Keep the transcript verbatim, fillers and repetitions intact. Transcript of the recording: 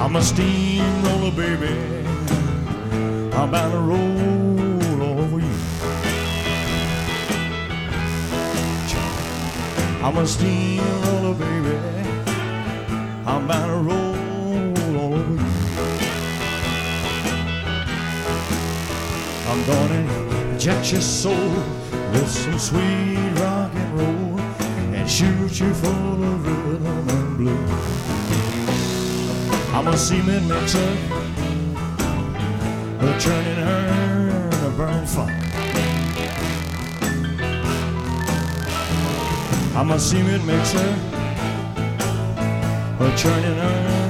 I'm a steamroller, baby. I'm bound to roll over you. I'm a steamroller, baby. I'm bound to roll over you. I'm gonna inject your soul with some sweet rock and roll and shoot you full of rhythm and blues. I'm a cement mixer, a churning urn, a burning fire. I'm a cement mixer, a churning urn,